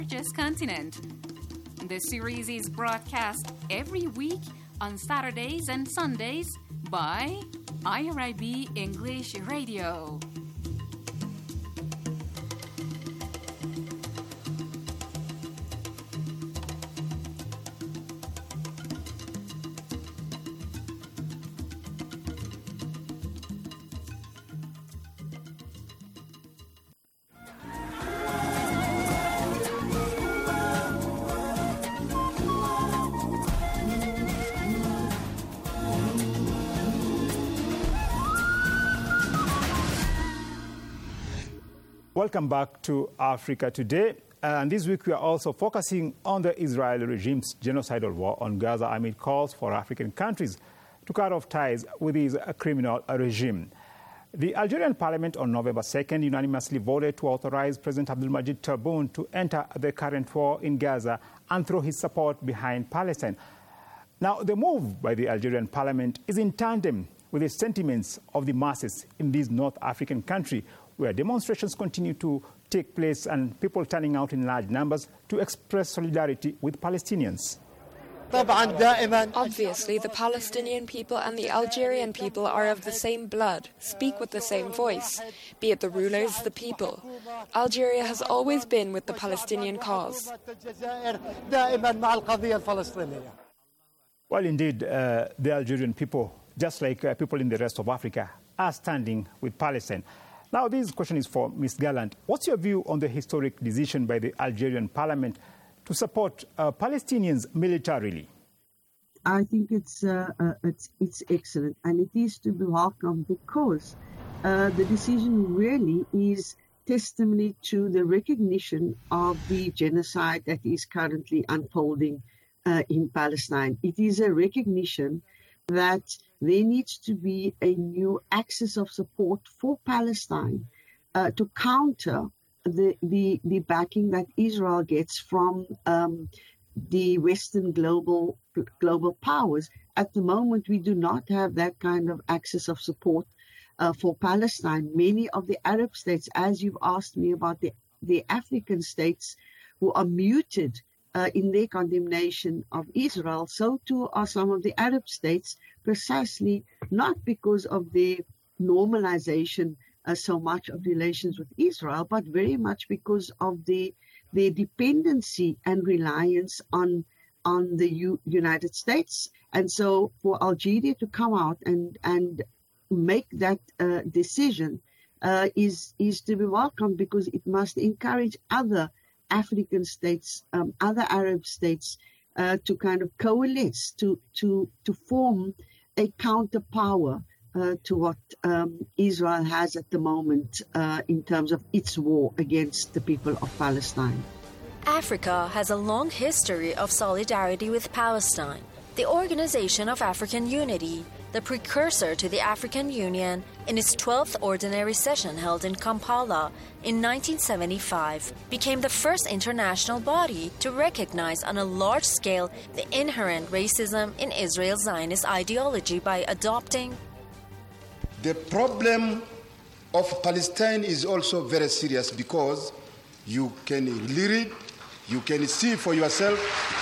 largest continent. The series is broadcast every week on Saturdays and Sundays by IRIB English Radio. Welcome back to Africa Today. And this week we are also focusing on the Israeli regime's genocidal war on Gaza amid calls for African countries to cut off ties with his criminal regime. The Algerian parliament on November 2nd unanimously voted to authorize President Abdelmadjid Tebboune to enter the current war in Gaza and throw his support behind Palestine. Now, the move by the Algerian parliament is in tandem with the sentiments of the masses in this North African country, where demonstrations continue to take place and people turning out in large numbers to express solidarity with Palestinians. Obviously, the Palestinian people and the Algerian people are of the same blood, speak with the same voice, be it the rulers, the people. Algeria has always been with the Palestinian cause. Well, indeed, the Algerian people, just like people in the rest of Africa, are standing with Palestine. Now, this question is for Ms. Gallant. What's your view on the historic decision by the Algerian parliament to support Palestinians militarily? I think it's excellent, and it is to be welcomed because the decision really is testimony to the recognition of the genocide that is currently unfolding in Palestine. It is a recognition that there needs to be a new axis of support for Palestine to counter the backing that Israel gets from the Western global powers. At the moment, we do not have that kind of axis of support for Palestine. Many of the Arab states, as you've asked me about the African states who are muted in their condemnation of Israel, so too are some of the Arab states, precisely not because of their normalization so much of relations with Israel, but very much because of their dependency and reliance on the United States. And so for Algeria to come out and make that decision is to be welcomed, because it must encourage other African states, other Arab states, to kind of coalesce, to form a counterpower to what Israel has at the moment in terms of its war against the people of Palestine. Africa has a long history of solidarity with Palestine. The Organization of African Unity, the precursor to the African Union, in its 12th ordinary session held in Kampala in 1975, became the first international body to recognize on a large scale the inherent racism in Israel's Zionist ideology by adopting. The problem of Palestine is also very serious, because you can read, you can see for yourself.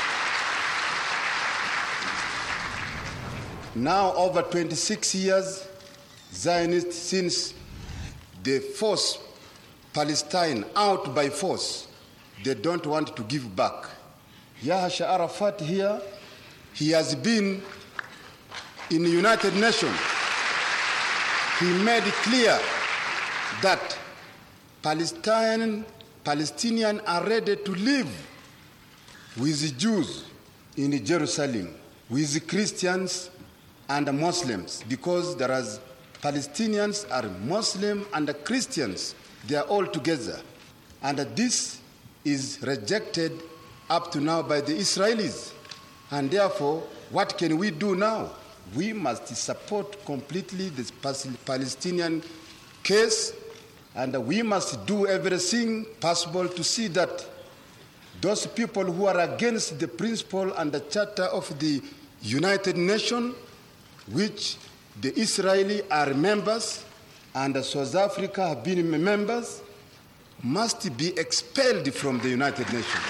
Now, over 26 years, Zionists, since they force Palestine out by force, they don't want to give back. Yasser Arafat here, he has been in the United Nations. He made it clear that Palestinians are ready to live with the Jews in Jerusalem, with the Christians and the Muslims, because there are Palestinians are Muslim and the Christians, they are all together. And this is rejected up to now by the Israelis. And therefore, what can we do now? We must support completely this Palestinian case, and we must do everything possible to see that those people who are against the principle and the charter of the United Nations, which the Israelis are members and South Africa have been members, must be expelled from the United Nations.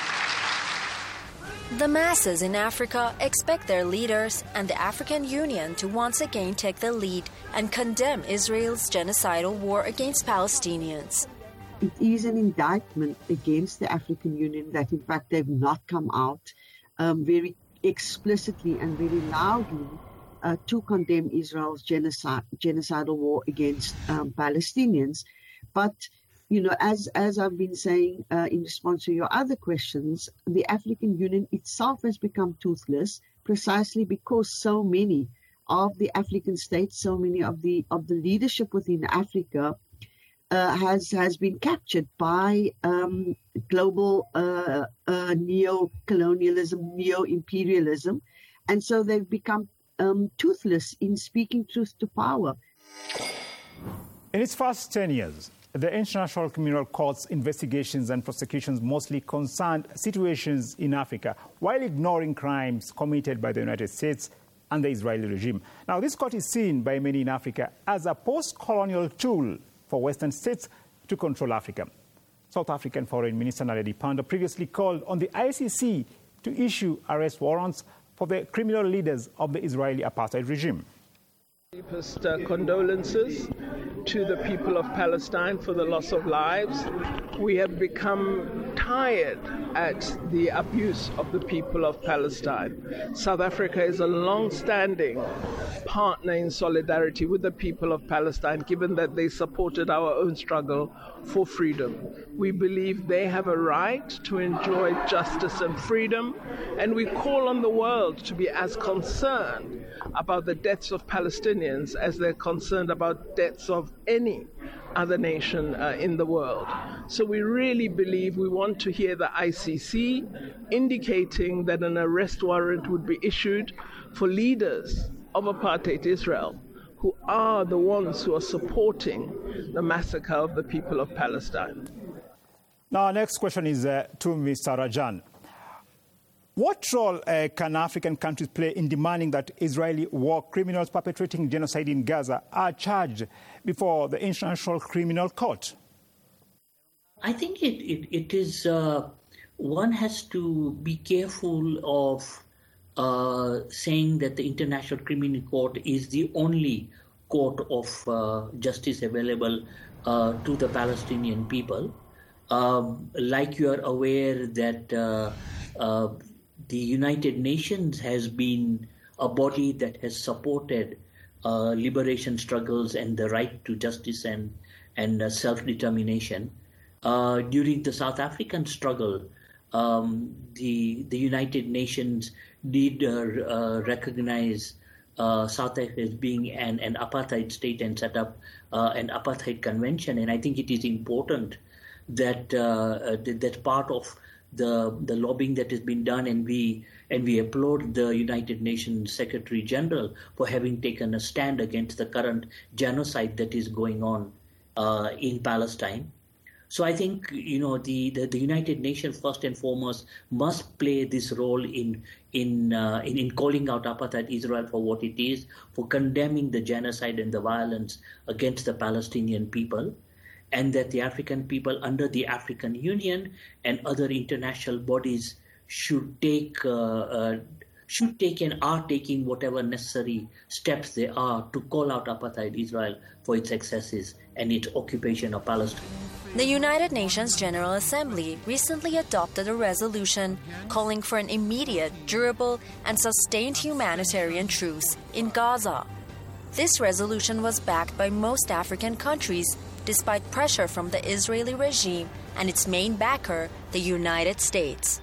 The masses in Africa expect their leaders and the African Union to once again take the lead and condemn Israel's genocidal war against Palestinians. It is an indictment against the African Union that, in fact, they've not come out very explicitly and very loudly to condemn Israel's genocidal war against Palestinians. But, you know, as I've been saying in response to your other questions, the African Union itself has become toothless precisely because so many of the African states, so many of the leadership within Africa has been captured by global neo-colonialism, neo-imperialism, and so they've become toothless in speaking truth to power. In its first 10 years, the International Criminal Court's investigations and prosecutions mostly concerned situations in Africa, while ignoring crimes committed by the United States and the Israeli regime. Now, this court is seen by many in Africa as a post-colonial tool for Western states to control Africa. South African Foreign Minister Naledi Pandor previously called on the ICC to issue arrest warrants for the criminal leaders of the Israeli apartheid regime. Deepest condolences to the people of Palestine for the loss of lives. We have become tired at the abuse of the people of Palestine. South Africa is a long-standing partner in solidarity with the people of Palestine, given that they supported our own struggle for freedom. We believe they have a right to enjoy justice and freedom, and we call on the world to be as concerned about the deaths of Palestinians as they're concerned about deaths of any other nation in the world. So we really believe we want to hear the ICC indicating that an arrest warrant would be issued for leaders of apartheid Israel, who are the ones who are supporting the massacre of the people of Palestine. Now, our next question is to Mr. Rajan. What role can African countries play in demanding that Israeli war criminals perpetrating genocide in Gaza are charged before the International Criminal Court? I think it is, one has to be careful of saying that the International Criminal Court is the only court of justice available to the Palestinian people. Like you are aware that the United Nations has been a body that has supported liberation struggles and the right to justice and self-determination. During the South African struggle, the United Nations did recognize South Africa as being an apartheid state and set up an apartheid convention. And I think it is important that that part of the lobbying that has been done, and we applaud the United Nations Secretary General for having taken a stand against the current genocide that is going on in Palestine. So I think, you know, the United Nations first and foremost must play this role in calling out apartheid Israel for what it is, for condemning the genocide and the violence against the Palestinian people, and that the African people under the African Union and other international bodies should take and are taking whatever necessary steps they are to call out apartheid Israel for its excesses and its occupation of Palestine. The United Nations General Assembly recently adopted a resolution calling for an immediate, durable, and sustained humanitarian truce in Gaza. This resolution was backed by most African countries, despite pressure from the Israeli regime and its main backer, the United States.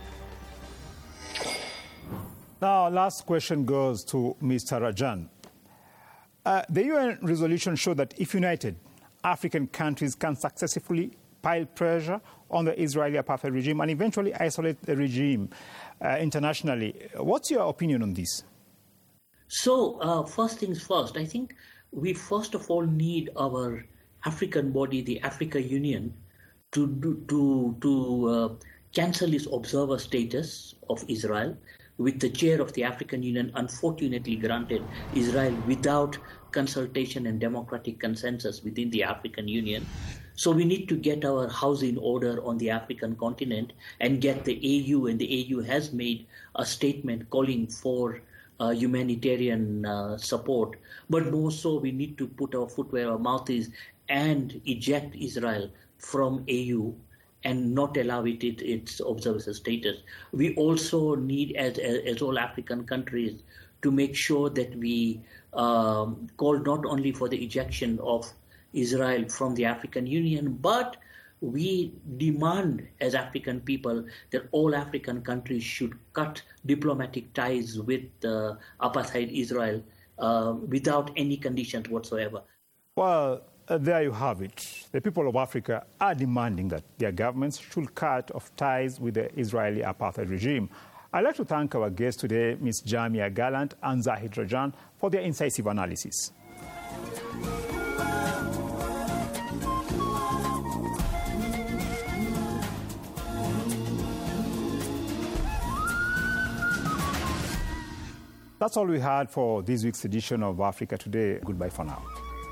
Now, last question goes to Mr. Rajan. The UN resolution showed that if united, African countries can successfully pile pressure on the Israeli apartheid regime and eventually isolate the regime internationally. What's your opinion on this? So, first things first, I think we first of all need our African body, the Africa Union, to cancel its observer status of Israel, with the chair of the African Union unfortunately granted Israel without consultation and democratic consensus within the African Union. So we need to get our house in order on the African continent and get the AU, and the AU has made a statement calling for humanitarian support. But more so, we need to put our foot where our mouth is and eject Israel from AU and not allow it its observer status. We also need, as all African countries, to make sure that we call not only for the ejection of Israel from the African Union, but we demand as African people that all African countries should cut diplomatic ties with apartheid Israel without any conditions whatsoever. Well, there you have it. The people of Africa are demanding that their governments should cut off ties with the Israeli apartheid regime. I'd like to thank our guests today, Ms. Jamia Gallant and Zahid Rajan, for their incisive analysis. That's all we had for this week's edition of Africa Today. Goodbye for now.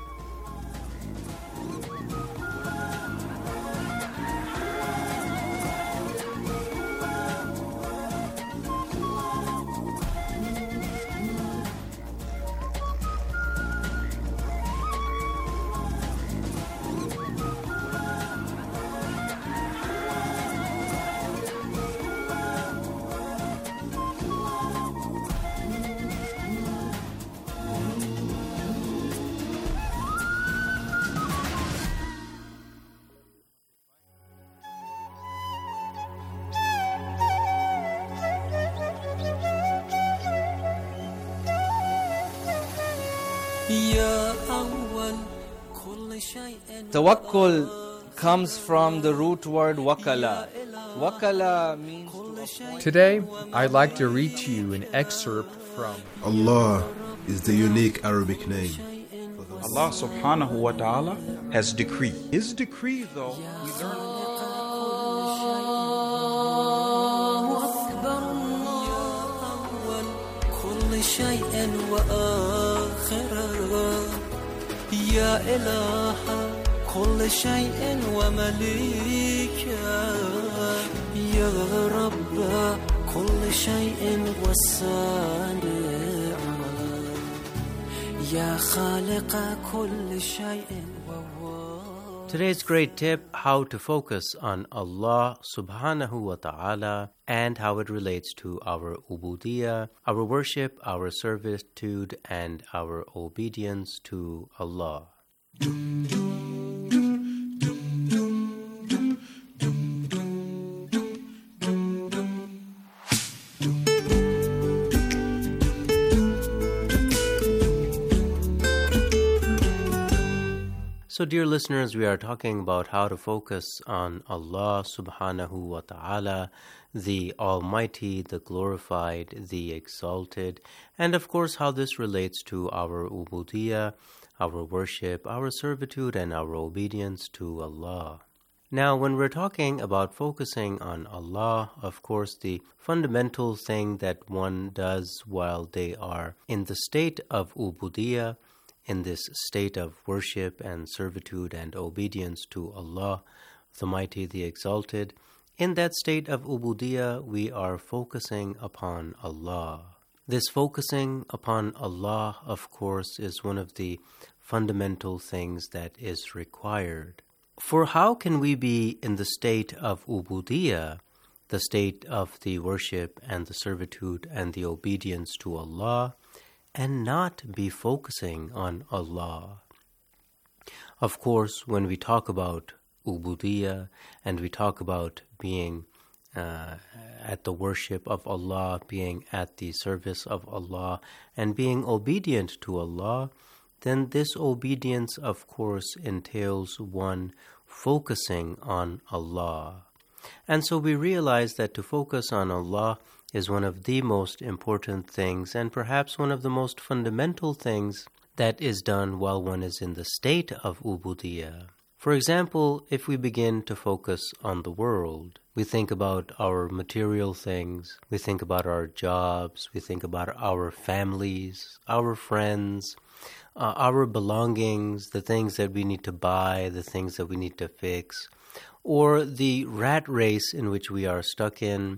Tawakkul comes from the root word wakala. Wakala means to appoint. Today, I'd like to read to you an excerpt from Allah is the unique Arabic name. Allah subhanahu wa ta'ala has decreed. His decree, though, we learn. يا إله كل شيء ومليكه يا رب كل شيء والصانع يا خالق كل شيء. Today's great tip, how to focus on Allah subhanahu wa ta'ala and how it relates to our ubudiyah, our worship, our servitude, and our obedience to Allah. So dear listeners, we are talking about how to focus on Allah subhanahu wa ta'ala, the Almighty, the Glorified, the Exalted, and of course how this relates to our ubudiyah, our worship, our servitude, and our obedience to Allah. Now, when we're talking about focusing on Allah, of course, the fundamental thing that one does while they are in the state of ubudiyah, in this state of worship and servitude and obedience to Allah, the Mighty, the Exalted, in that state of ubudiyah, we are focusing upon Allah. This focusing upon Allah, of course, is one of the fundamental things that is required. For how can we be in the state of ubudiyah, the state of the worship and the servitude and the obedience to Allah, and not be focusing on Allah? Of course, when we talk about ubudiyah and we talk about being at the worship of Allah, being at the service of Allah, and being obedient to Allah, then this obedience, of course, entails one focusing on Allah. And so we realize that to focus on Allah is one of the most important things and perhaps one of the most fundamental things that is done while one is in the state of ubudiyah. For example, if we begin to focus on the world, we think about our material things, we think about our jobs, we think about our families, our friends, our belongings, the things that we need to buy, the things that we need to fix, or the rat race in which we are stuck in,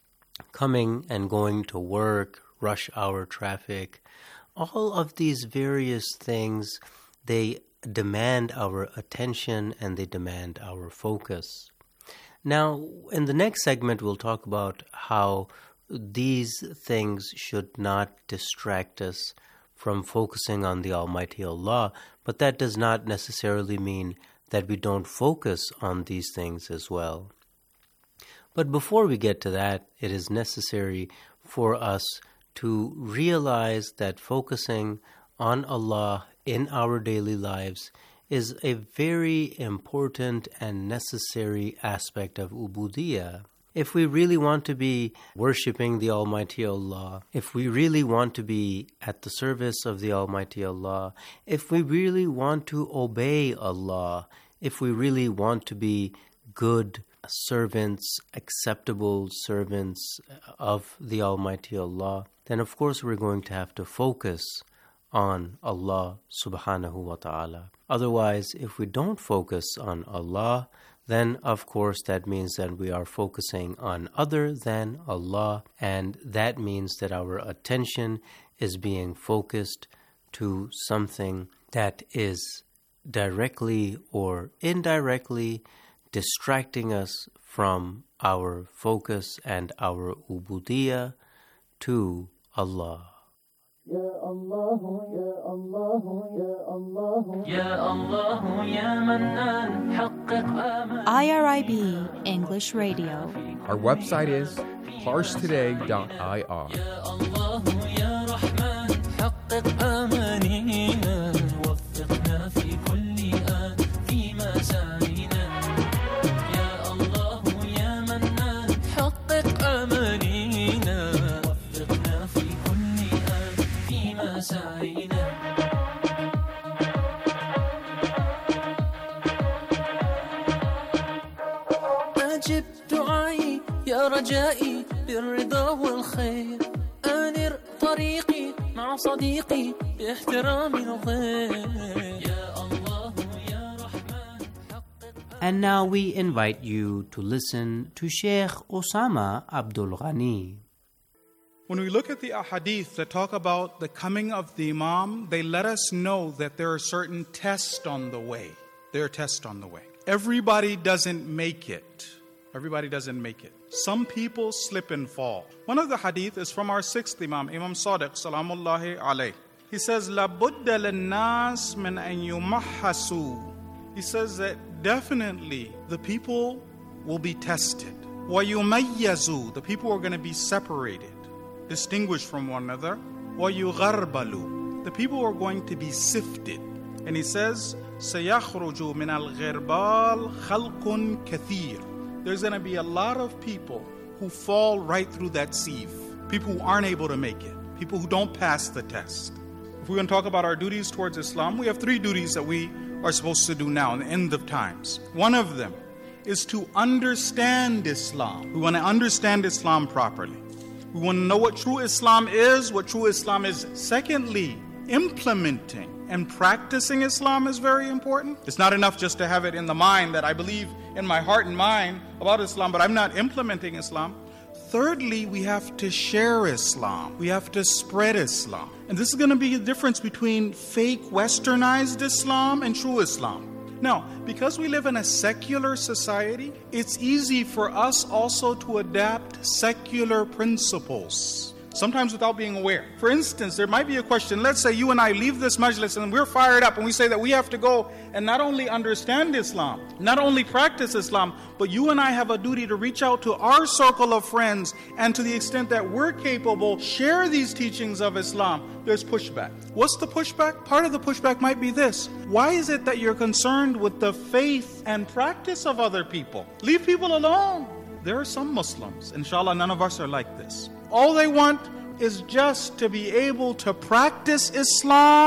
coming and going to work, rush hour traffic. All of these various things, they demand our attention and they demand our focus. Now, in the next segment, we'll talk about how these things should not distract us from focusing on the Almighty Allah, but that does not necessarily mean that we don't focus on these things as well. But before we get to that, it is necessary for us to realize that focusing on Allah in our daily lives is a very important and necessary aspect of ubudiyah. If we really want to be worshipping the Almighty Allah, if we really want to be at the service of the Almighty Allah, if we really want to obey Allah, if we really want to be good servants, acceptable servants of the Almighty Allah, then of course we're going to have to focus on Allah subhanahu wa ta'ala. Otherwise, if we don't focus on Allah, then of course that means that we are focusing on other than Allah, and that means that our attention is being focused to something that is directly or indirectly distracting us from our focus and our ubudiyah to Allah. Ya Allah, Ya Allah, Ya Allah, Ya Allah, Ya Mannan, haqqiq aman. IRIB English Radio. Our website is parstoday.ir. Ya Allah, Ya Rahman, haqqiq amanina, waffiqna fi kulli an, fi masa'ina. Ya Allah, Ya Mannan, haqqiq amanina, waffiqna fi kulli an, fi masa'ina. أجب دعائي يا رجائي بالرضا والخير أنر طريقي مع صديقي باحترام الغير يا الله يا رحمن. And now we invite you to listen to Sheikh Osama Abdul Ghani. When we look at the ahadith that talk about the coming of the Imam, they let us know that there are certain tests on the way. There are tests on the way. Everybody doesn't make it. Everybody doesn't make it. Some people slip and fall. One of the hadith is from our sixth Imam, Imam Sadiq, salamullahi alayh. He says, La budda linnas min an yumahhasu. He says that definitely the people will be tested. Wa yumayyazu. The people are going to be separated, distinguished from one another. Wa yugharbalu. The people are going to be sifted. And he says, Sayakhruju min al-ghirbal khalqun kathir. There's going to be a lot of people who fall right through that sieve. People who aren't able to make it. People who don't pass the test. If we're going to talk about our duties towards Islam, we have 3 duties that we are supposed to do now in the end of times. One of them is to understand Islam. We want to understand Islam properly. We want to know what true Islam is, what true Islam is. Secondly, implementing and practicing Islam is very important. It's not enough just to have it in the mind that I believe in my heart and mind about Islam, but I'm not implementing Islam. Thirdly, we have to share Islam. We have to spread Islam. And this is going to be the difference between fake westernized Islam and true Islam. Now, because we live in a secular society, it's easy for us also to adapt secular principles, sometimes without being aware. For instance, there might be a question. Let's say you and I leave this majlis and we're fired up and we say that we have to go and not only understand Islam, not only practice Islam, but you and I have a duty to reach out to our circle of friends and to the extent that we're capable, share these teachings of Islam. There's pushback. What's the pushback? Part of the pushback might be this. Why is it that you're concerned with the faith and practice of other people? Leave people alone. There are some Muslims, inshallah, none of us are like this. All they want is just to be able to practice Islam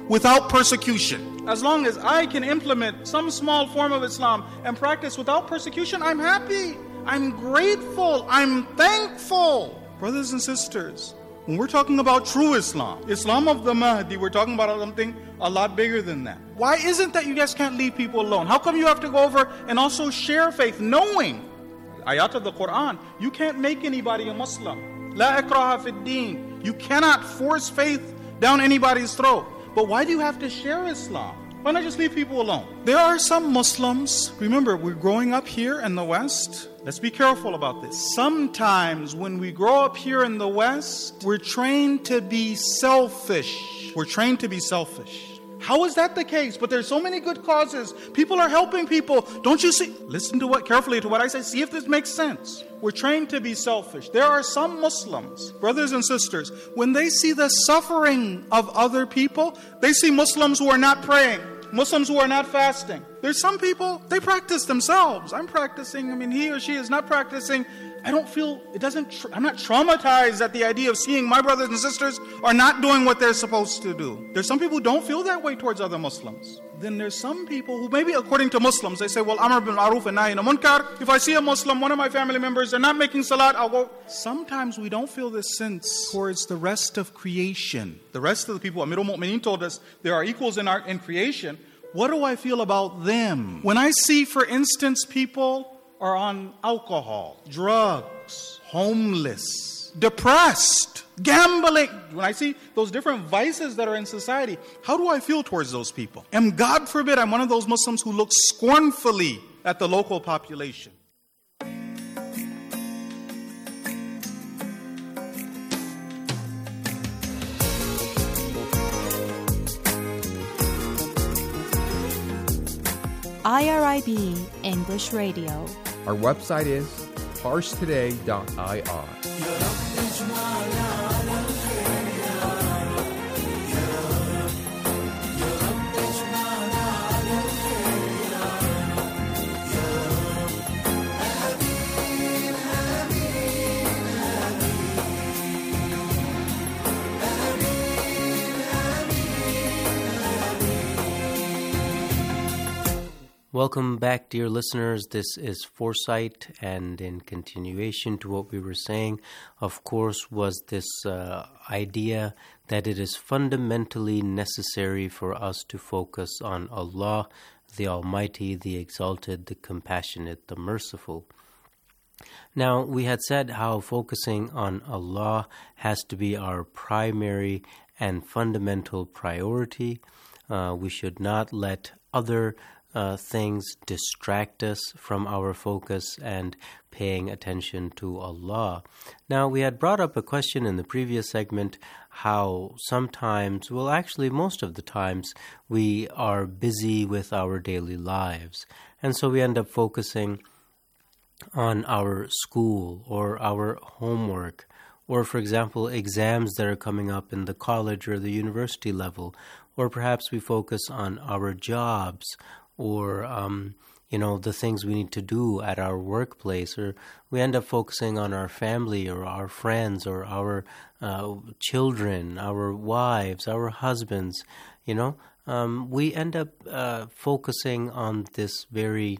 without persecution. As long as I can implement some small form of Islam and practice without persecution, I'm happy. I'm grateful. I'm thankful. Brothers and sisters, when we're talking about true Islam, Islam of the Mahdi, we're talking about something a lot bigger than that. Why isn't that you guys can't leave people alone? How come you have to go over and also share faith, knowing ayat of the Quran, you can't make anybody a Muslim. La ikraha fid deen. You cannot force faith down anybody's throat. But why do you have to share Islam? Why not just leave people alone? There are some Muslims, remember, we're growing up here in the West. Let's be careful about this. Sometimes when we grow up here in the West, we're trained to be selfish. We're trained to be selfish. How is that the case? But there's so many good causes. People are helping people. Don't you see? Listen to carefully to what I say. See if this makes sense. We're trained to be selfish. There are some Muslims, brothers and sisters, when they see the suffering of other people, they see Muslims who are not praying, Muslims who are not fasting. There's some people, they practice themselves. I'm practicing. He or she is not practicing. I'm not traumatized at the idea of seeing my brothers and sisters are not doing what they're supposed to do. There's some people who don't feel that way towards other Muslims. Then there's some people who maybe according to Muslims, they say, well, Amr bil Ma'ruf and Nahi anil Munkar. If I see a Muslim, one of my family members, they're not making salat, I'll go. Sometimes we don't feel this sense towards the rest of creation. The rest of the people, Amirul Mu'mineen told us, there are equals in creation. What do I feel about them? When I see, for instance, people are on alcohol, drugs, homeless, depressed, gambling. When I see those different vices that are in society, how do I feel towards those people? And God forbid I'm one of those Muslims who looks scornfully at the local population. IRIB English Radio. Our website is parstoday.ir. Welcome back, dear listeners. This is Foresight, and in continuation to what we were saying, of course, was this idea that it is fundamentally necessary for us to focus on Allah, the Almighty, the Exalted, the Compassionate, the Merciful. Now, we had said how focusing on Allah has to be our primary and fundamental priority. We should not let other things distract us from our focus and paying attention to Allah. Now, we had brought up a question in the previous segment how sometimes, well, actually most of the times, we are busy with our daily lives. And so we end up focusing on our school or our homework, or, for example, exams that are coming up in the college or the university level, or perhaps we focus on our jobs, or, the things we need to do at our workplace, or we end up focusing on our family or our friends or our children, our wives, our husbands, we end up focusing on this very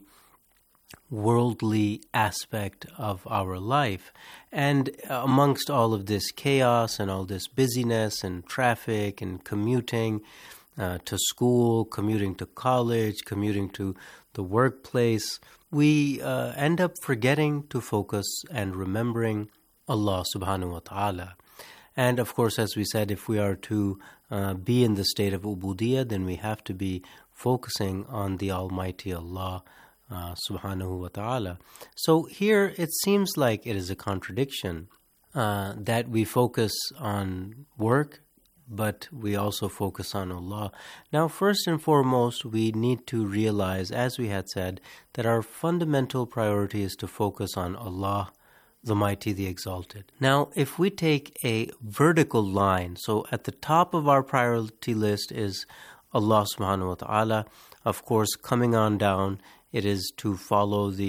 worldly aspect of our life. And amongst all of this chaos and all this busyness and traffic and commuting, to school, commuting to college, commuting to the workplace, we end up forgetting to focus and remembering Allah subhanahu wa ta'ala. And of course, as we said, if we are to be in the state of ubudiyah, then we have to be focusing on the Almighty Allah subhanahu wa ta'ala. So here it seems like it is a contradiction that we focus on work, but we also focus on Allah. Now, first and foremost, we need to realize, as we had said, that our fundamental priority is to focus on Allah, the Mighty, the Exalted. Now, if we take a vertical line, so at the top of our priority list is Allah subhanahu wa ta'ala, of course, coming on down, it is to follow the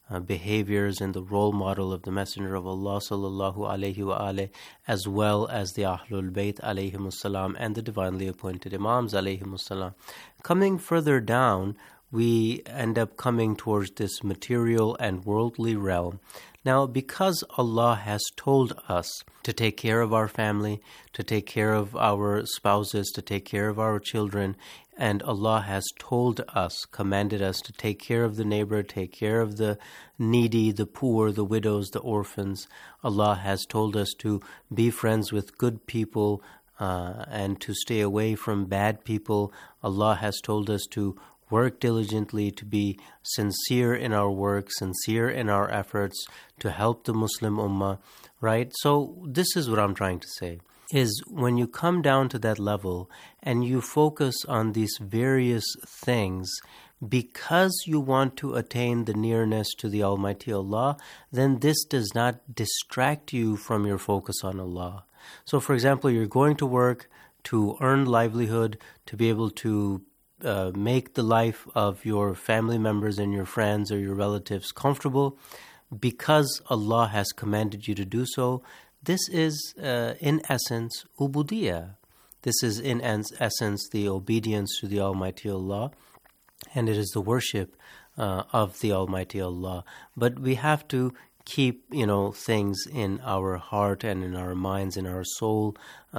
behaviors and the role model of the Messenger of Allah sallallahu alayhi wa alayhi, as well as the Ahlul Bayt alayhimus salam and the divinely appointed Imams alayhimus salam. Coming further down, we end up coming towards this material and worldly realm. Now, because Allah has told us to take care of our family, to take care of our spouses, to take care of our children, and Allah has told us, commanded us to take care of the neighbor, take care of the needy, the poor, the widows, the orphans. Allah has told us to be friends with good people and to stay away from bad people. Allah has told us to work diligently, to be sincere in our work, sincere in our efforts to help the Muslim Ummah, right? So this is what I'm trying to say, is when you come down to that level and you focus on these various things because you want to attain the nearness to the Almighty Allah, then this does not distract you from your focus on Allah. So for example, you're going to work to earn livelihood, to be able to make the life of your family members and your friends or your relatives comfortable because Allah has commanded you to do so. This is in essence ubudiyah. This is in essence the obedience to the Almighty Allah, and it is the worship of the Almighty Allah. But we have to keep, things in our heart and in our minds, in our soul,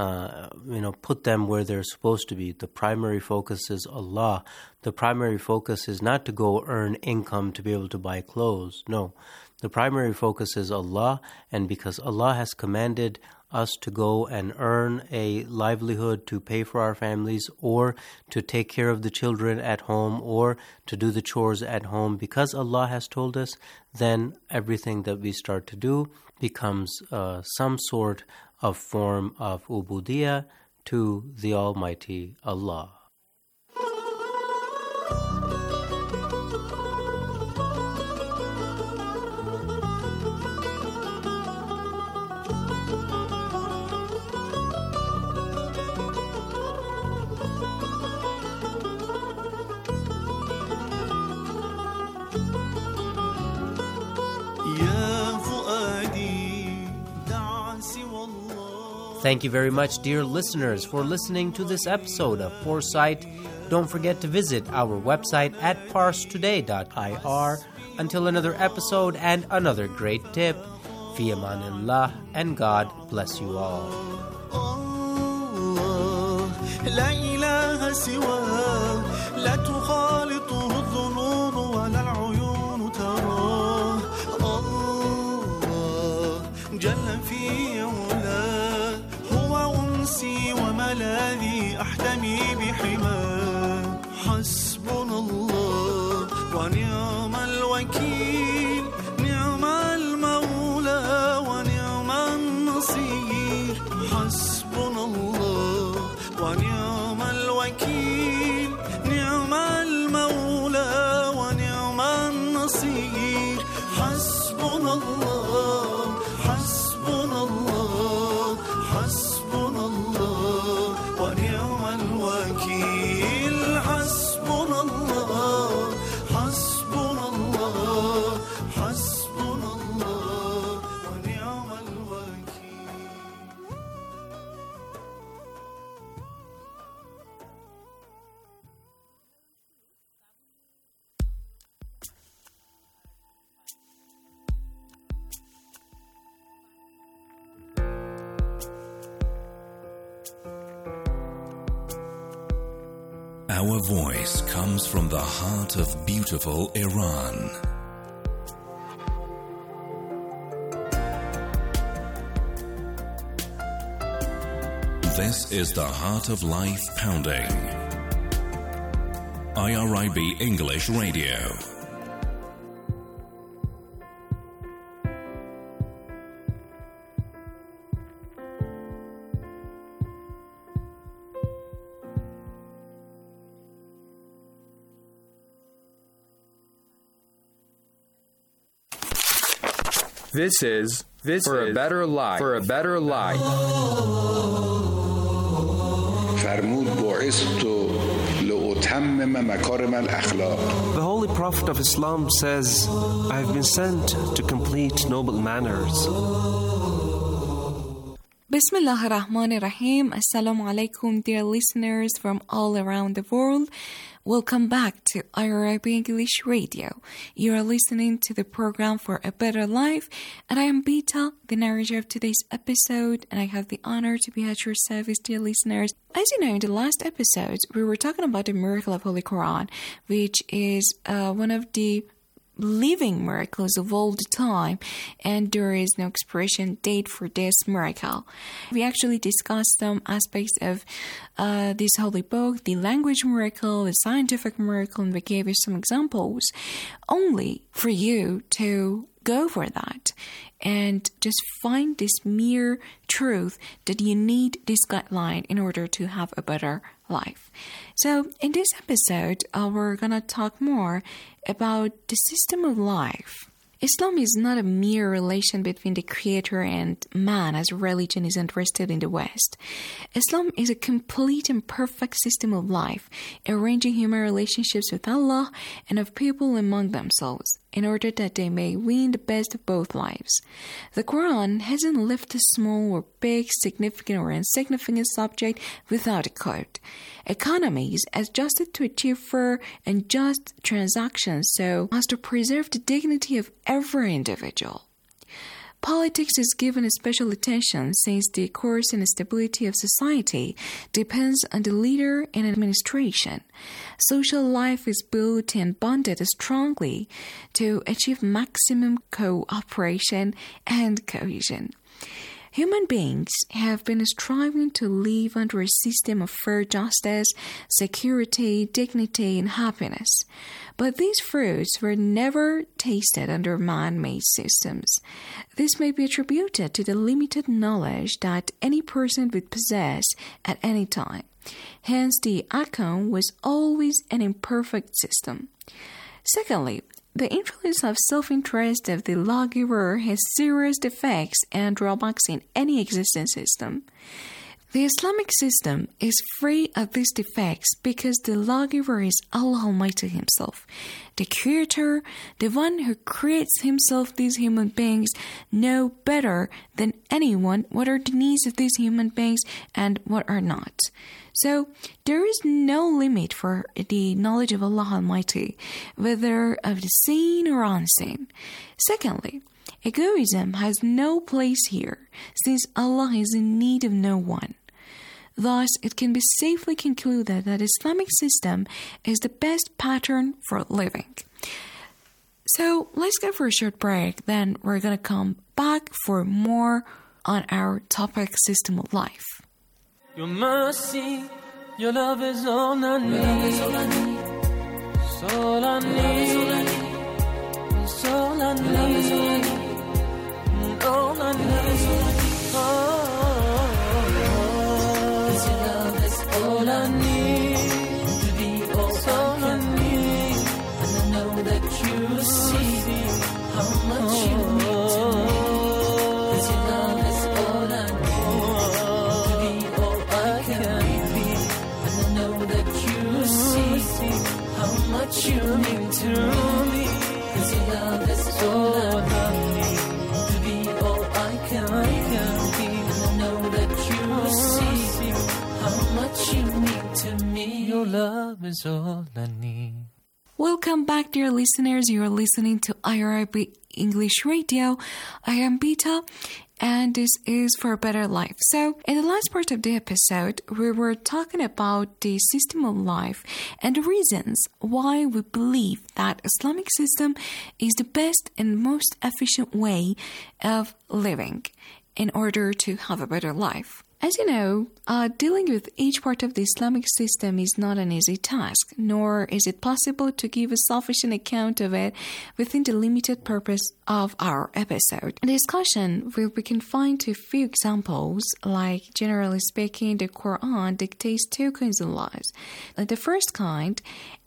put them where they're supposed to be. The primary focus is Allah. The primary focus is not to go earn income to be able to buy clothes. No. The primary focus is Allah, and because Allah has commanded us to go and earn a livelihood to pay for our families or to take care of the children at home or to do the chores at home, because Allah has told us, then everything that we start to do becomes some sort of form of ubudiyah to the Almighty Allah. Thank you very much, dear listeners, for listening to this episode of Foresight. Don't forget to visit our website at parstoday.ir. Until another episode and another great tip, fi amanillah, and God bless you all. لا إله سواه لا تخالطه الظنون ولا العيون تراه الله جل في علاه هو أنسي وملاذي أحتمي بحماه حسبنا الله ونعم الوكيل نعم المولى ونعم النصير حسبنا الله ونعم الوكيل نعم المولى ونعم النصير حسبنا الله حسبنا الله حسبنا الله ونعم الوكيل حسبنا الله حسبنا الله حسبنا الله ونعم الوكيل. Our voice comes from the heart of beautiful Iran. This is the Heart of Life Pounding. IRIB English Radio. This is For a Better Life. For a Better Life. فرمود بعثت The Holy Prophet of Islam says, I have been sent to complete noble manners. Bismillah ar-Rahman ar-Rahim. Assalamu alaikum, dear listeners from all around the world. Welcome back to IRIB English Radio. You are listening to the program For a Better Life, and I am Bita, the narrator of today's episode, and I have the honor to be at your service, dear listeners. As you know, in the last episode, we were talking about the miracle of Holy Quran, which is one of the living miracles of all the time, and there is no expiration date for this miracle. We actually discussed some aspects of this holy book, the language miracle, the scientific miracle, and we gave you some examples only for you to go for that and just find this mere truth that you need this guideline in order to have a better life. So in this episode, we're going to talk more about the system of life. Islam is not a mere relation between the Creator and man as religion is understood in the West. Islam is a complete and perfect system of life, arranging human relationships with Allah and of people among themselves, in order that they may win the best of both lives. The Quran hasn't left a small or big, significant or insignificant subject without a code. Economies adjusted to achieve fair and just transactions so as to preserve the dignity of every individual. Politics is given special attention since the course and stability of society depends on the leader and administration. Social life is built and bonded strongly to achieve maximum cooperation and cohesion. Human beings have been striving to live under a system of fair justice, security, dignity, and happiness. But these fruits were never tasted under man-made systems. This may be attributed to the limited knowledge that any person would possess at any time. Hence, the Akon was always an imperfect system. Secondly, the influence of self-interest of the lawgiver has serious defects and drawbacks in any existing system. The Islamic system is free of these defects because the lawgiver is Allah Almighty Himself. The Creator, the one who creates Himself, these human beings, know better than anyone what are the needs of these human beings and what are not. So, there is no limit for the knowledge of Allah Almighty, whether of the seen or unseen. Secondly, egoism has no place here, since Allah is in need of no one. Thus, it can be safely concluded that Islamic system is the best pattern for living. So, let's go for a short break, then we're going to come back for more on our topic, system of life. Your mercy, your love is all I need. It's all I need. It's all I need. It's all I need. All I need. Cause your love is all I need. To be all I need. And I know that you see how much you mean to me. Cause your love is all I need. How much you mean to me, 'cause your love is all I need to be all I can be. And I know that you see how much you mean to me. Your love is all I need. Welcome back, dear listeners. You are listening to IRIB English Radio. I am Bita, and this is For a Better Life. So, in the last part of the episode, we were talking about the system of life and the reasons why we believe that Islamic system is the best and most efficient way of living in order to have a better life. As you know, dealing with each part of the Islamic system is not an easy task, nor is it possible to give a sufficient account of it within the limited purpose of our episode. The discussion will be confined to a few examples, like generally speaking, the Quran dictates two kinds of laws. The first kind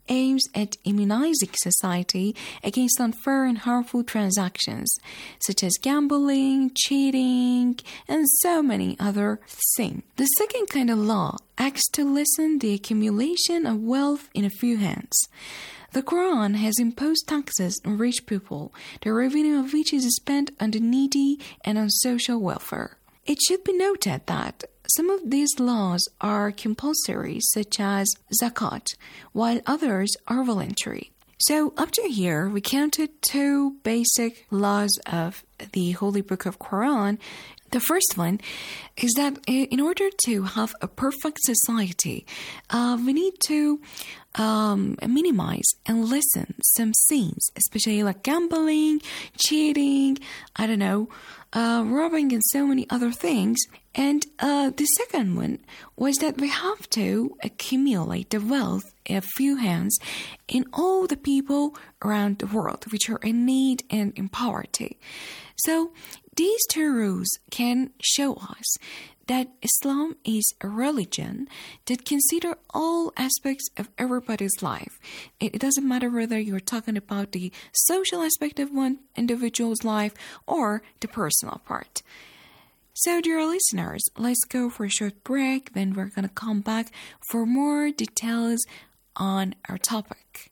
aims at immunizing society against unfair and harmful transactions, such as gambling, cheating, and so many other things. The second kind of law acts to lessen the accumulation of wealth in a few hands. The Quran has imposed taxes on rich people, the revenue of which is spent on the needy and on social welfare. It should be noted that some of these laws are compulsory, such as zakat, while others are voluntary. So up to here, we counted 2 basic laws of the Holy Book of Quran. The first one is that in order to have a perfect society, we need to minimize and lessen some sins, especially like gambling, cheating, robbing, and so many other things. And the second one was that we have to accumulate the wealth in a few hands in all the people around the world which are in need and in poverty. So these 2 rules can show us that Islam is a religion that considers all aspects of everybody's life. It doesn't matter whether you're talking about the social aspect of one individual's life or the personal part. So, dear listeners, let's go for a short break, then we're going to come back for more details on our topic.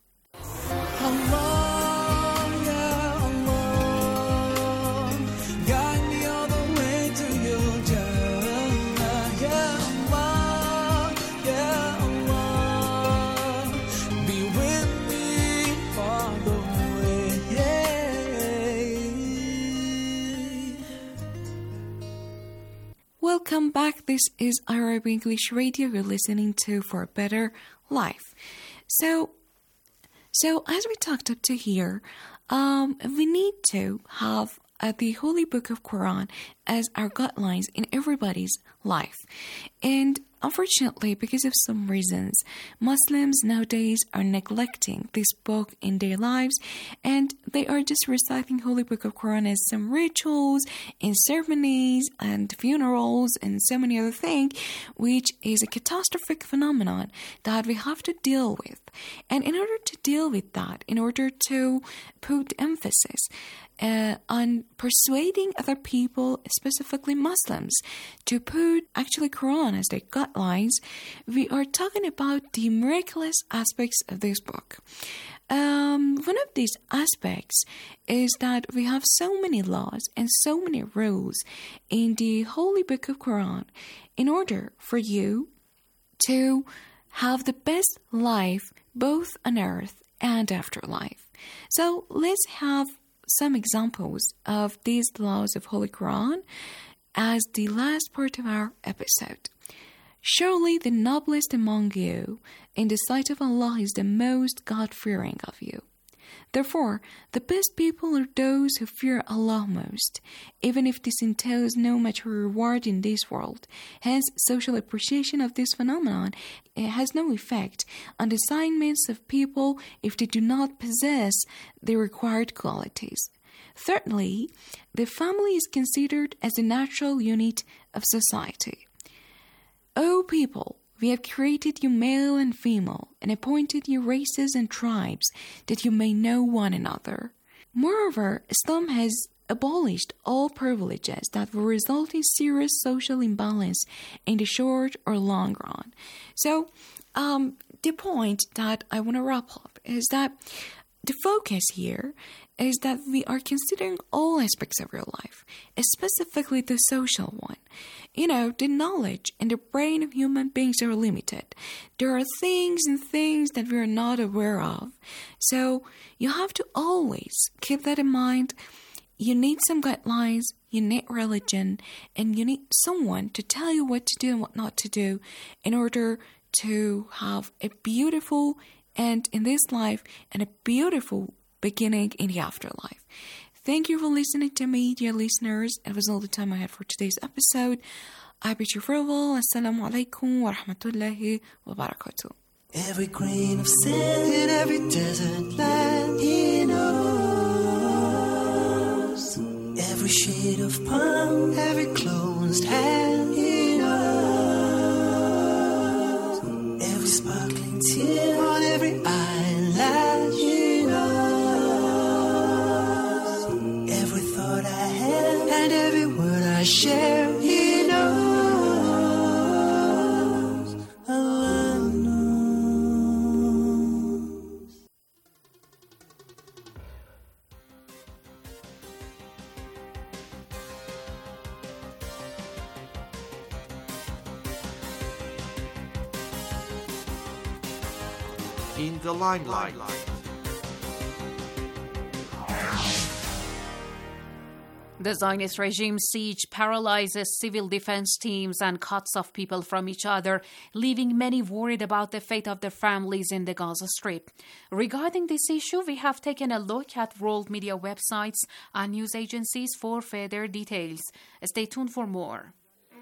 Welcome back. This is IRIB English Radio. You're listening to For a Better Life. So as we talked up to here, we need to have the Holy Book of Quran as our guidelines in everybody's life. And unfortunately, because of some reasons, Muslims nowadays are neglecting this book in their lives, and they are just reciting Holy Book of Quran as some rituals and ceremonies and funerals and so many other things, which is a catastrophic phenomenon that we have to deal with. And in order to deal with that, in order to put emphasis on persuading other people, specifically Muslims, to put actually Quran as their guidelines, we are talking about the miraculous aspects of this book. One of these aspects is that we have so many laws and so many rules in the Holy Book of Quran in order for you to have the best life both on earth and afterlife. So let's have some examples of these laws of Holy Quran as the last part of our episode. Surely the noblest among you in the sight of Allah is the most God-fearing of you. Therefore, the best people are those who fear Allah most, even if this entails no material reward in this world. Hence, social appreciation of this phenomenon has no effect on the assignments of people if they do not possess the required qualities. Thirdly, the family is considered as the natural unit of society. O people, we have created you male and female, and appointed you races and tribes, that you may know one another. Moreover, Islam has abolished all privileges that will result in serious social imbalance in the short or long run. So, the point that I want to wrap up is that the focus here is that we are considering all aspects of your life, specifically the social one. You know, the knowledge and the brain of human beings are limited. There are things that we are not aware of. So you have to always keep that in mind. You need some guidelines, you need religion, and you need someone to tell you what to do and what not to do in order to have a beautiful end in this life and a beautiful beginning in the afterlife. Thank you for listening to me, dear listeners. It was all the time I had for today's episode. I bid you farewell. Assalamu alaikum wa rahmatullahi wa barakatuh. Every grain of sand in every desert land he knows. Every shade of palm, every closed hand he knows. Every sparkling tear on every eye I share. He knows, Allah knows. In the limelight. The Zionist regime's siege paralyzes civil defense teams and cuts off people from each other, leaving many worried about the fate of their families in the Gaza Strip. Regarding this issue, we have taken a look at world media websites and news agencies for further details. Stay tuned for more.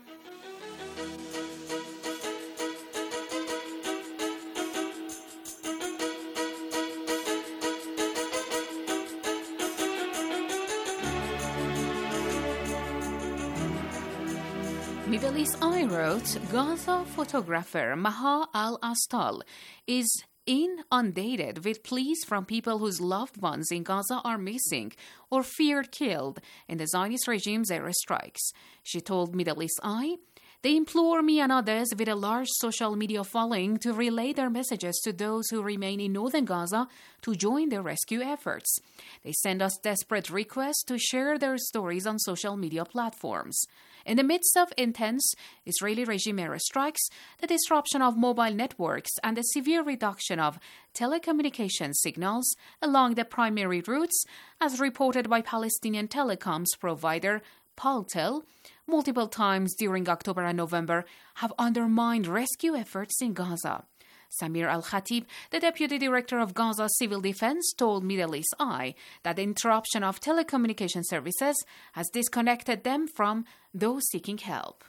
Middle East Eye wrote, Gaza photographer Maha al-Astal is inundated with pleas from people whose loved ones in Gaza are missing or feared killed in the Zionist regime's airstrikes. She told Middle East Eye, they implore me and others with a large social media following to relay their messages to those who remain in northern Gaza to join their rescue efforts. They send us desperate requests to share their stories on social media platforms. In the midst of intense Israeli regime airstrikes, the disruption of mobile networks and the severe reduction of telecommunication signals along the primary routes, as reported by Palestinian telecoms provider Paltel, multiple times during October and November, have undermined rescue efforts in Gaza. Samir Al-Khatib, the deputy director of Gaza Civil Defense, told Middle East Eye that the interruption of telecommunication services has disconnected them from those seeking help.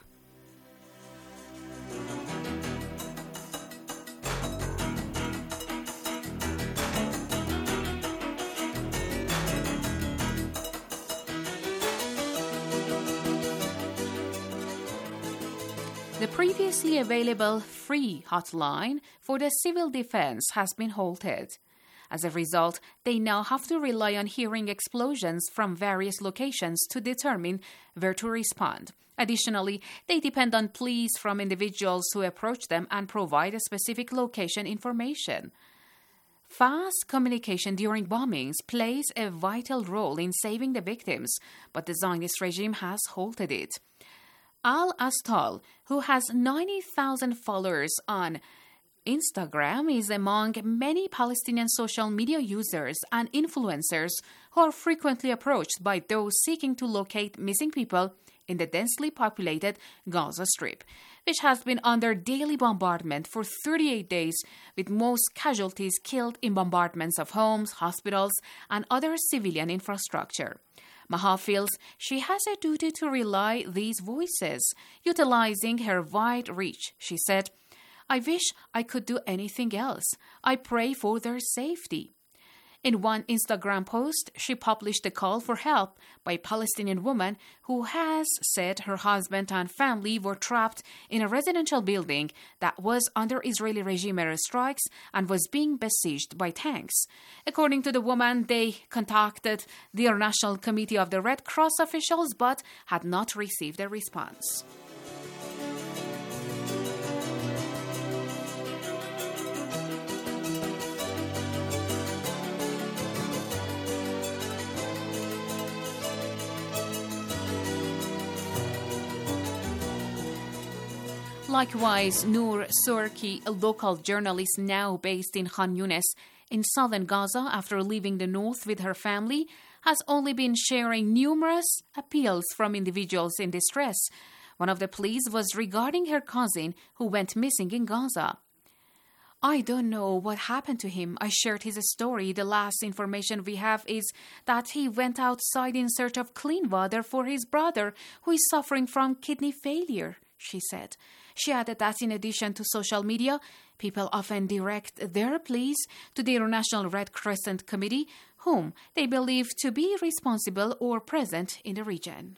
The previously available free hotline for the civil defense has been halted. As a result, they now have to rely on hearing explosions from various locations to determine where to respond. Additionally, they depend on pleas from individuals who approach them and provide a specific location information. Fast communication during bombings plays a vital role in saving the victims, but the Zionist regime has halted it. Al-Astal, who has 90,000 followers on Instagram, is among many Palestinian social media users and influencers who are frequently approached by those seeking to locate missing people in the densely populated Gaza Strip, which has been under daily bombardment for 38 days, with most casualties killed in bombardments of homes, hospitals, and other civilian infrastructure. Maha feels she has a duty to relay these voices, utilizing her wide reach. She said, I wish I could do anything else. I pray for their safety. In one Instagram post, she published a call for help by a Palestinian woman who has said her husband and family were trapped in a residential building that was under Israeli regime airstrikes and was being besieged by tanks. According to the woman, they contacted the International Committee of the Red Cross officials but had not received a response. Likewise, Noor Surki, a local journalist now based in Khan Yunis in southern Gaza after leaving the north with her family, has only been sharing numerous appeals from individuals in distress. One of the pleas was regarding her cousin who went missing in Gaza. I don't know what happened to him. I shared his story. The last information we have is that he went outside in search of clean water for his brother who is suffering from kidney failure, she said. She added that in addition to social media, people often direct their pleas to the International Red Crescent Committee, whom they believe to be responsible or present in the region.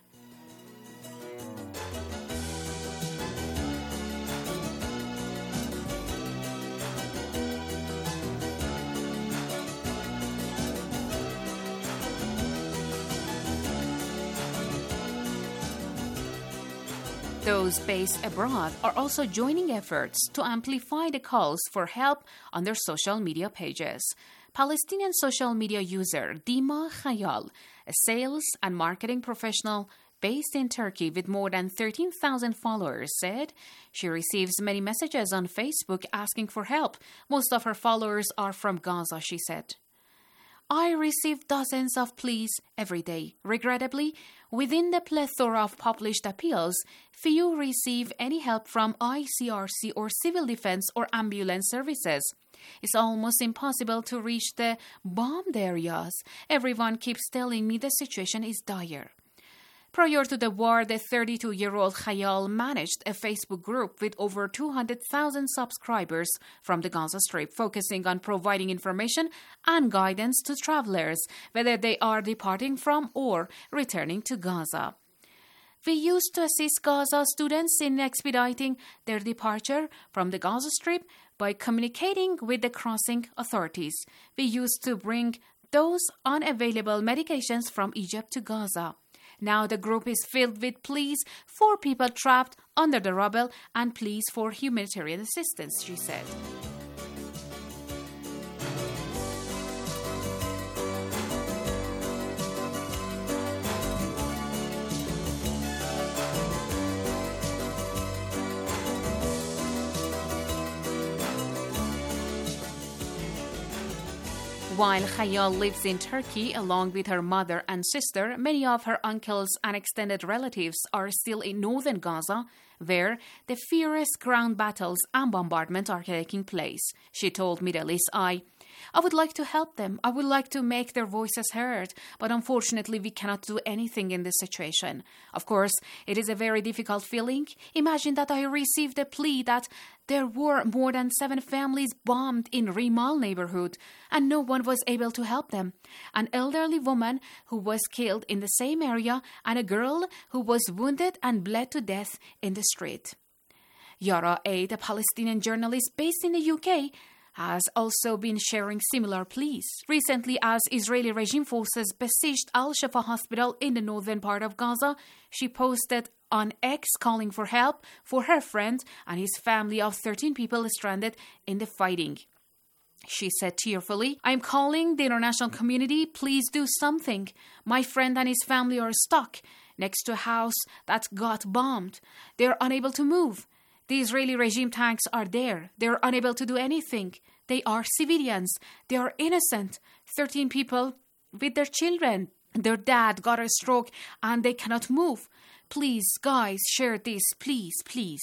Those based abroad are also joining efforts to amplify the calls for help on their social media pages. Palestinian social media user Dima Khayal, a sales and marketing professional based in Turkey with more than 13,000 followers, said she receives many messages on Facebook asking for help. Most of her followers are from Gaza, she said. I receive dozens of pleas every day. Regrettably, within the plethora of published appeals, few receive any help from ICRC or civil defense or ambulance services. It's almost impossible to reach the bombed areas. Everyone keeps telling me the situation is dire. Prior to the war, the 32-year-old Khayal managed a Facebook group with over 200,000 subscribers from the Gaza Strip, focusing on providing information and guidance to travelers, whether they are departing from or returning to Gaza. We used to assist Gaza students in expediting their departure from the Gaza Strip by communicating with the crossing authorities. We used to bring those unavailable medications from Egypt to Gaza. Now the group is filled with pleas for people trapped under the rubble and pleas for humanitarian assistance, she said. While Khayal lives in Turkey along with her mother and sister, many of her uncles and extended relatives are still in northern Gaza, where the fierce ground battles and bombardment are taking place. She told Middle East Eye, I would like to help them. I would like to make their voices heard, but unfortunately we cannot do anything in this situation. Of course, it is a very difficult feeling. Imagine that I received a plea that there were more than 7 families bombed in Rimal neighborhood, and no one was able to help them. An elderly woman who was killed in the same area, and a girl who was wounded and bled to death in the street. Yara Aid, a Palestinian journalist based in the UK, has also been sharing similar pleas. Recently, as Israeli regime forces besieged Al-Shifa hospital in the northern part of Gaza, she posted on X calling for help for her friend and his family of 13 people stranded in the fighting. She said tearfully, I'm calling the international community, please do something. My friend and his family are stuck next to a house that got bombed. They're unable to move. The Israeli regime tanks are there. They're unable to do anything. They are civilians. They are innocent. 13 people with their children. Their dad got a stroke and they cannot move. Please, guys, share this. Please, please.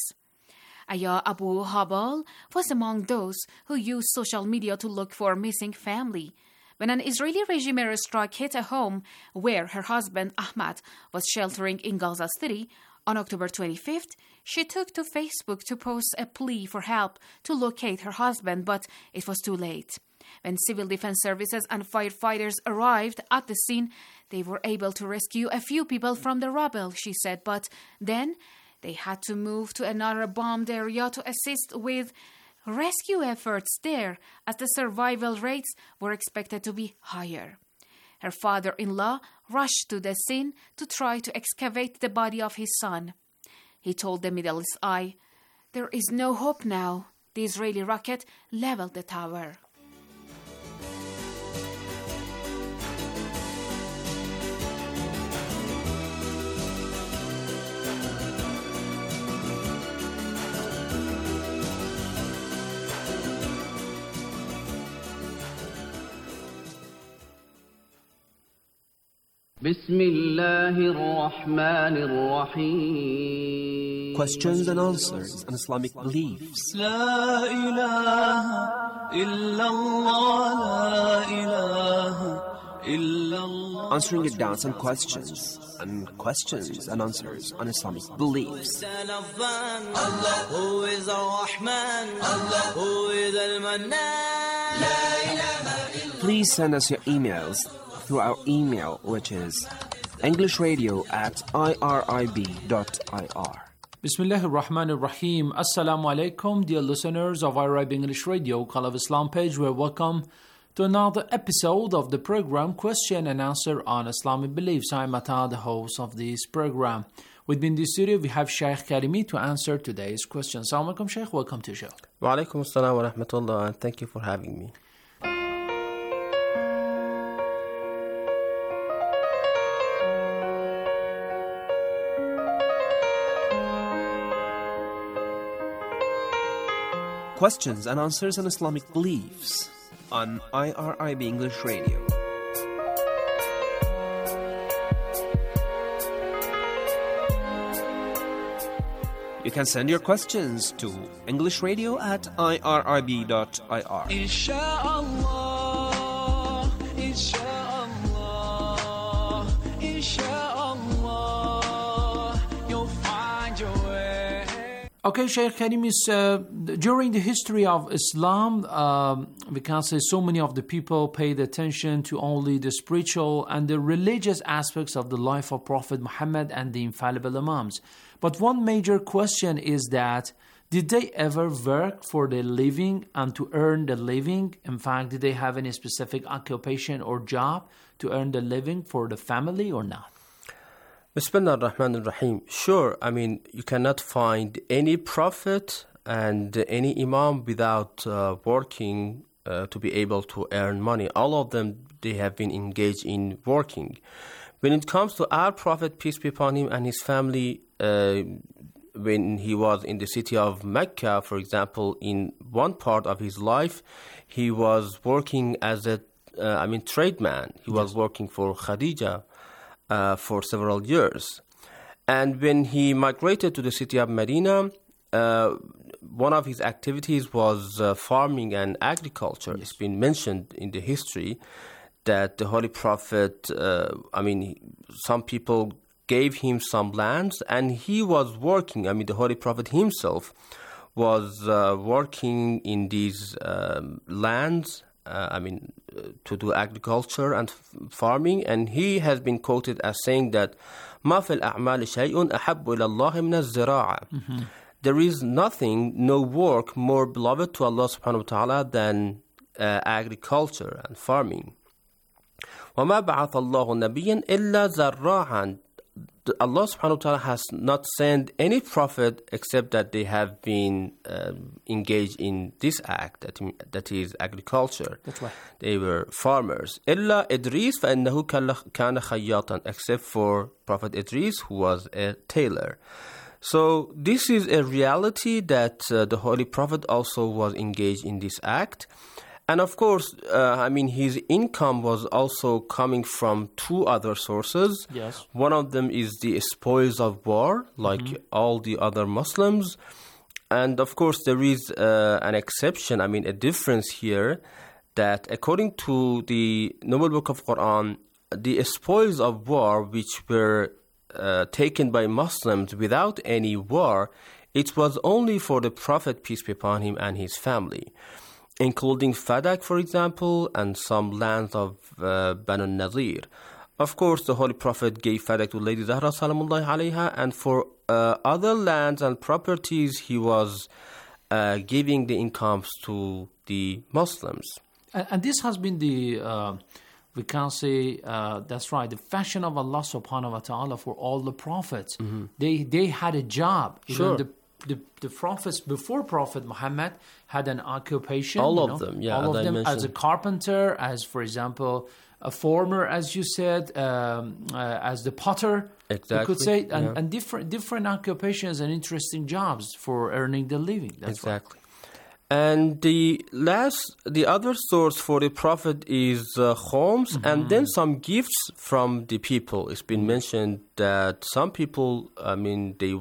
Aya Abu Habal was among those who used social media to look for missing family. When an Israeli regime airstrike hit a home where her husband Ahmad was sheltering in Gaza City, on October 25th, she took to Facebook to post a plea for help to locate her husband, but it was too late. When civil defense services and firefighters arrived at the scene, they were able to rescue a few people from the rubble, she said, but then they had to move to another bombed area to assist with rescue efforts there, as the survival rates were expected to be higher. Her father-in-law rushed to the scene to try to excavate the body of his son. He told the Middle East Eye, there is no hope now. The Israeli rocket leveled the tower. Questions and answers on Islamic beliefs. La ilaha illallah, la ilaha illallah. Answering your doubts and questions and answers on Islamic beliefs. Allah, who is Ar-Rahman, Allah, who is Al-Mannan. La ilaha illallah. Please send us your emails through our email, which is englishradio@irib.ir. Bismillahir Rahmanir Rahim. Assalamu alaikum, dear listeners of Arab English Radio, Call of Islam page. We're welcome to another episode of the program Question and Answer on Islamic Beliefs. I'm Atta, the host of this program. With me in the studio, we have Sheikh Karimi to answer today's question. Assalamu alaikum, Sheikh. Welcome to the show. Wa alaikum assalam wa rahmatullah, and thank you for having me. Questions and answers on Islamic beliefs on IRIB English Radio. You can send your questions to englishradio@irib.ir. Inshallah, inshallah, inshallah, you'll find your way. Okay, Shaykh Karim, during the history of Islam, we can say so many of the people paid attention to only the spiritual and the religious aspects of the life of Prophet Muhammad and the infallible Imams. But one major question is that, did they ever work for their living and to earn the living? In fact, did they have any specific occupation or job to earn the living for the family or not? Bismillah ar-Rahman ar-Rahim. Sure, you cannot find any prophet and any imam without working to be able to earn money. All of them, they have been engaged in working. When it comes to our Prophet, peace be upon him, and his family, when he was in the city of Mecca, for example, in one part of his life, he was working as a tradesman. He was working for Khadija for several years. And when he migrated to the city of Medina, one of his activities was farming and agriculture. It's been mentioned in the history that the Holy Prophet, some people gave him some lands and he was working. The Holy Prophet himself was working in these lands, to do agriculture and farming. And he has been quoted as saying that, مَا فِي الْأَعْمَالِ شَيْءٌ أَحَبُّ إِلَى اللَّهِ مِنَ الزِّرَاعَةِ. There is nothing, no work more beloved to Allah subhanahu wa ta'ala than agriculture and farming. وَمَا بَعَثَ اللَّهُ نَبِيًّا إِلَّا زَرَّاعًا. Allah subhanahu wa ta'ala has not sent any prophet except that they have been engaged in this act, that is agriculture. That's right. They were farmers. إِلَّا إِدْرِيسَ فَإِنَّهُ كَانَ خَيَّاطًا. Except for Prophet Idris, who was a tailor. So this is a reality that the Holy Prophet also was engaged in this act. And of course, his income was also coming from two other sources. Yes. One of them is the spoils of war, like all the other Muslims. And of course, there is an exception, a difference here, that according to the Noble Book of Quran, the spoils of war which were taken by Muslims without any war, it was only for the Prophet, peace be upon him, and his family, including Fadak, for example, and some lands of Banu Nadir. Of course, the Holy Prophet gave Fadak to Lady Zahra salamullahi alayha, and for other lands and properties, he was giving the incomes to the Muslims. And this has been the, we can say, that's right, the fashion of Allah subhanahu wa ta'ala for all the prophets. They had a job. Sure. Even the prophets before Prophet Muhammad had an occupation. All of them, yeah. All of them as a carpenter, as, for example, a farmer, as you said, as the potter, exactly. You could say, and different occupations and interesting jobs for earning the living. That's exactly. Right. And the other source for the Prophet is homes, and then some gifts from the people. It's been mentioned that some people, they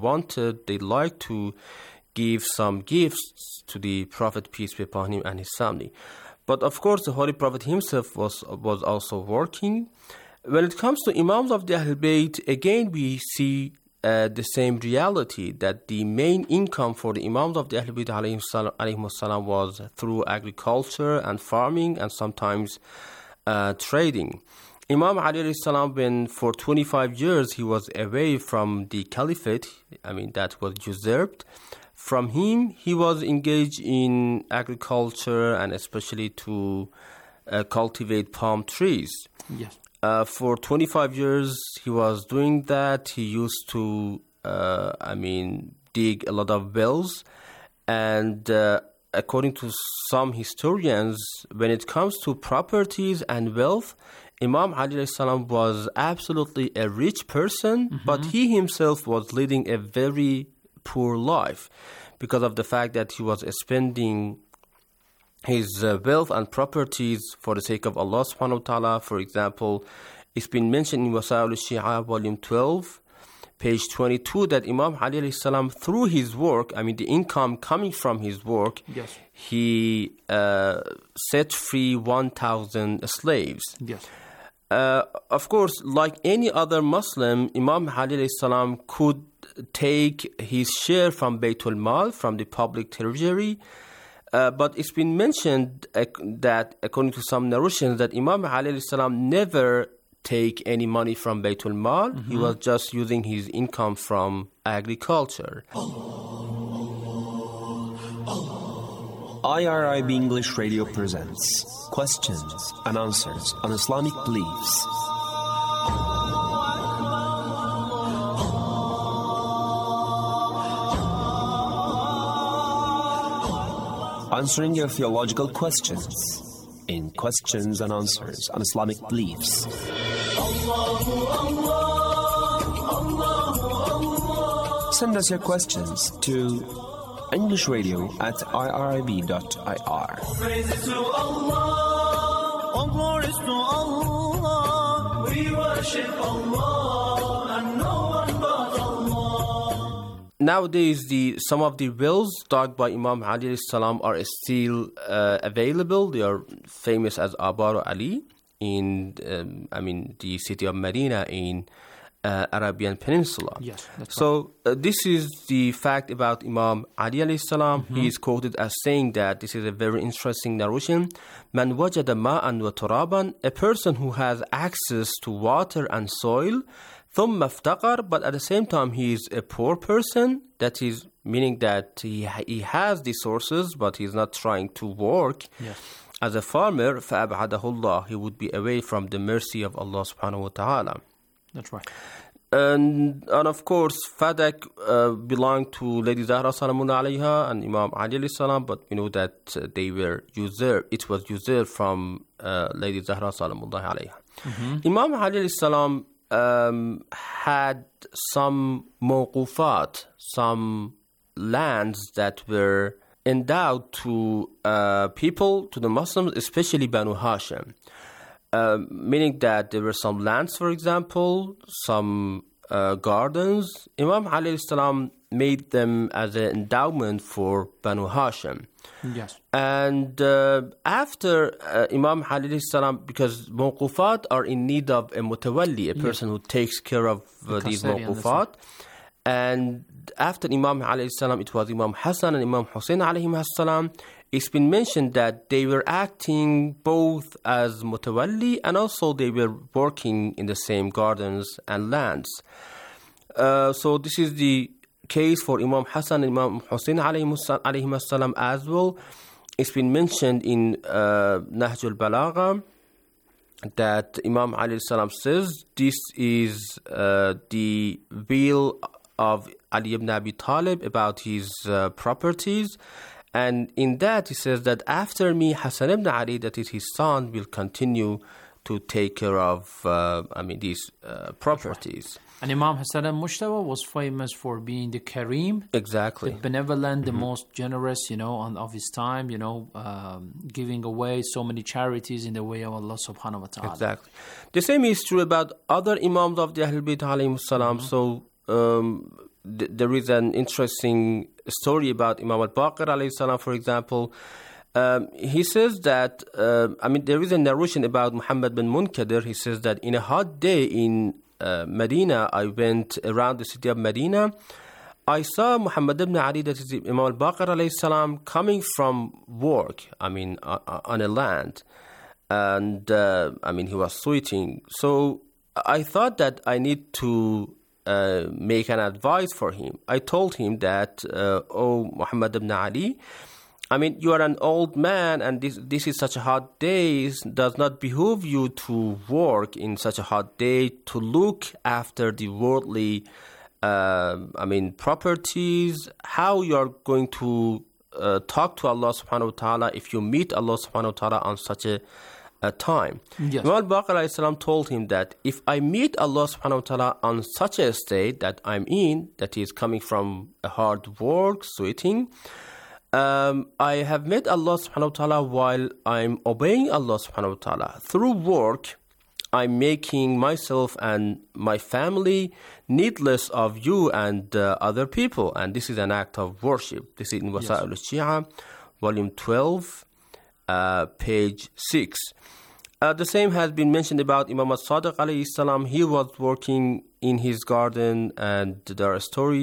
like to give some gifts to the Prophet, peace be upon him, and his family. But of course, the Holy Prophet himself was also working. When it comes to Imams of the Ahl Bayt, again we see the same reality, that the main income for the Imams of the Ahl Bayt alayhim was through agriculture and farming and sometimes trading. Imam Ali salam, when for 25 years he was away from the caliphate, that was usurped from him, he was engaged in agriculture and especially to cultivate palm trees. Yes. For 25 years, he was doing that. He used to dig a lot of wells. And according to some historians, when it comes to properties and wealth, Imam Ali alayhi salam was absolutely a rich person, but he himself was leading a very poor life because of the fact that he was spending his wealth and properties for the sake of Allah subhanahu wa ta'ala. For example, it's been mentioned in Wasail al-Shia, volume 12, page 22, that Imam Ali alayhi salam, through his work, the income coming from his work, yes, he set free 1,000 slaves. Yes. Of course, like any other Muslim, Imam Ali alayhi salam could take his share from Baytul Mal, from the public treasury, but it's been mentioned that, according to some narrations, that Imam Ali alayhi salam never take any money from Baytul Mal. He was just using his income from agriculture. IRIB English Radio presents questions and answers on Islamic beliefs. Answering your theological questions in questions and answers on Islamic beliefs. Send us your questions to EnglishRadio@irib.ir. Praises to Allah, all glories to Allah. We worship Allah and no one but Allah. Nowadays, some of the wells dug by Imam Ali alayhi salam are still available. They are famous as Abar Ali in the city of Medina in Arabian Peninsula. Yes, that's so this is the fact about Imam Ali alayhi salam. He is quoted as saying that, this is a very interesting narration, Man wajada ma'an wa turaban, a person who has access to water and soil, thumma iftaqar, but at the same time he is a poor person, that is meaning that he has the sources but he is not trying to work. Yes. As a farmer, فَأَبْعَدَهُ اللَّهُ, he would be away from the mercy of Allah subhanahu wa ta'ala. That's right. And of course, Fadak belonged to Lady Zahra Salamun alayha and Imam Ali alayhi salam, but we know that they were usurped. It was usurped from Lady Zahra Salamun alayha. Imam Ali alayhi salam had some mawqufat, some lands that were endowed to people, to the Muslims, especially Banu Hashim. Meaning that there were some lands, for example, some gardens. Imam Ali alayhi salam made them as an endowment for Banu Hashim. Yes. And after Imam Ali alayhi salam, because mawqufat are in need of a mutawalli, a person who takes care of these mawqufat. And after Imam Ali alayhi salam, it was Imam Hassan and Imam Hussein alayhim salam. It's been mentioned that they were acting both as mutawalli and also they were working in the same gardens and lands. So this is the case for Imam Hassan and Imam Hussein alayhim salam as well. It's been mentioned in Nahj al-Balagha that Imam Ali alayhi salam says this is the will of Ali ibn Abi Talib about his properties. And in that, he says that after me, Hassan ibn Ali, that is his son, will continue to take care of these properties. And Imam Hassan al-Mujtaba was famous for being the Kareem. Exactly. The benevolent, the most generous, of his time, giving away so many charities in the way of Allah subhanahu wa ta'ala. Exactly. The same is true about other Imams of the Ahlul Bayt alayhim salam. So there is an interesting story about Imam al-Baqir alayhi salam, for example. He says that, there is a narration about Muhammad bin Munkadir. He says that in a hot day in Medina, I went around the city of Medina. I saw Muhammad ibn Ali, that is Imam al-Baqir alayhi salam, coming from work, on a land. And, he was sweating. So I thought that I need to make an advice for him. I told him that, oh, Muhammad ibn Ali, you are an old man and this is such a hot day. It does not behoove you to work in such a hot day, to look after the worldly properties, how you are going to talk to Allah subhanahu wa ta'ala if you meet Allah subhanahu wa ta'ala on such a time. Yes. Imam al-Baqir alayhi salam told him that if I meet Allah subhanahu wa ta'ala on such a state that I'm in, that is coming from a hard work, sweating, I have met Allah subhanahu wa ta'ala while I'm obeying Allah subhanahu wa ta'ala. Through work, I'm making myself and my family needless of you and other people. And this is an act of worship. This is in Wasa'il al-Shia, volume 12, page 6. The same has been mentioned about Imam al-Sadiq alayhi salam. He was working in his garden, and there are stories